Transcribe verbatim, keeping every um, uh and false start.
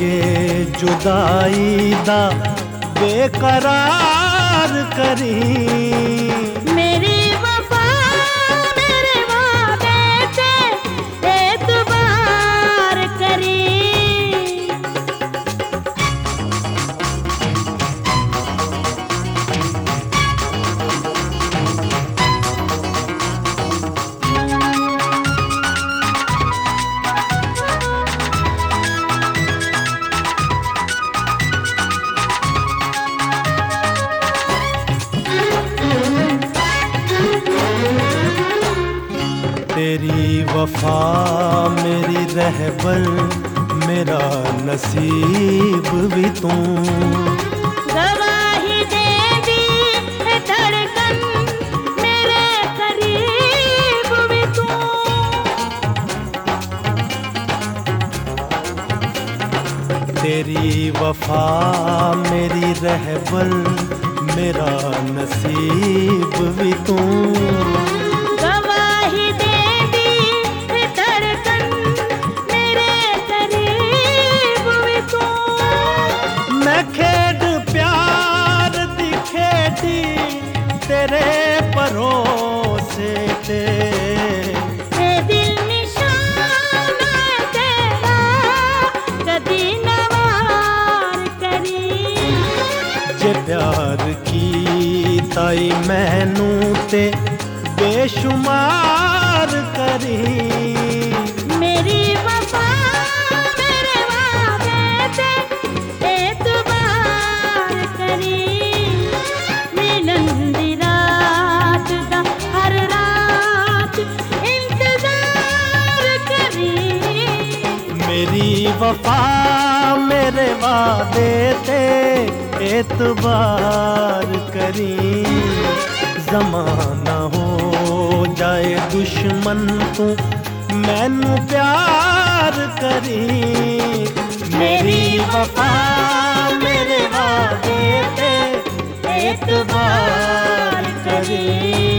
के जुदाई दा बेकरार करी। मेरी वफा मेरे वादे ते एतबार करी। तेरी वफा मेरी रहबर, मेरा नसीब भी तू। गवाही दे दी है धड़कन, मेरे करीब भी तू। तेरी वफा मेरी रहबर, मेरा नसीब भी तू। गवाही दे दी है धड़कन, मेरे करीब भी तू। मैं खेड प्यार दी खेडी तेरे भरोसे ते। ए दिल निशाना तेरा कदी न वार करी। जे प्यार की ताई मैनू ते बेशुमार करी। मेरी वफा मेरे वादे ते एतबार करी। मिलन दी रात दा हर रात इंतजार करी। मेरी वफा मेरे वादे ते एतबार करी। ज़माना हो जाए दुश्मन तू मैनू प्यार करी। मेरी वफा मेरे वादे ते एतबार करी।